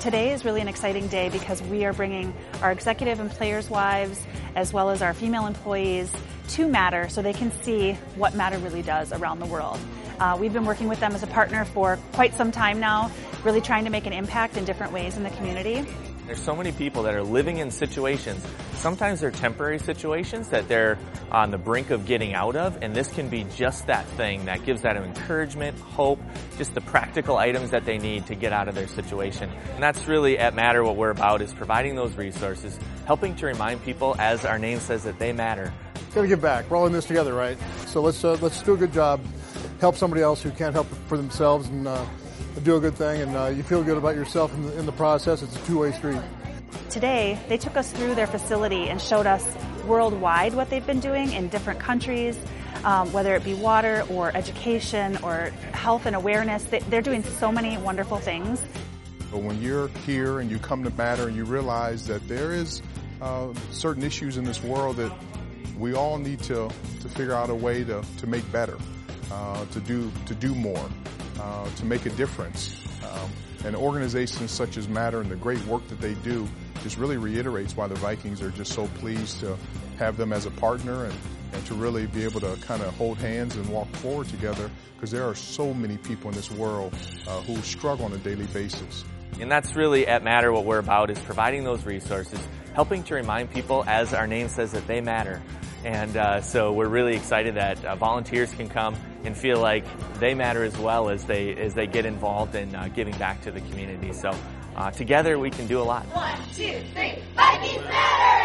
Today is really an exciting day because we are bringing our executive and players' wives, as well as our female employees, to Matter so they can see what Matter really does around the world. We've been working with them as a partner for quite some time now, really trying to make an impact in different ways in the community. There's so many people that are living in situations, sometimes they're temporary situations that they're on the brink of getting out of, and this can be just that thing that gives that encouragement, hope, just the practical items that they need to get out of their situation. And that's really at Matter what we're about, is providing those resources, helping to remind people, as our name says, that they matter. Gotta give back. We're all in this together, right? So let's do a good job, help somebody else who can't help for themselves, and do a good thing, and you feel good about yourself in the process. It's a two-way street. Today, they took us through their facility and showed us worldwide what they've been doing in different countries, whether it be water or education or health and awareness. They're doing so many wonderful things. But when you're here and you come to Matter and you realize that there is certain issues in this world that we all need to figure out a way to make better, to do more, to make a difference. And organizations such as Matter and the great work that they do just really reiterates why the Vikings are just so pleased to have them as a partner and to really be able to kind of hold hands and walk forward together, because there are so many people in this world who struggle on a daily basis. And that's really at Matter what we're about, is providing those resources, helping to remind people, as our name says, that they matter. And so we're really excited that volunteers can come and feel like they matter as well as they get involved in giving back to the community. So together we can do a lot. 1, 2, 3, Vikings matter!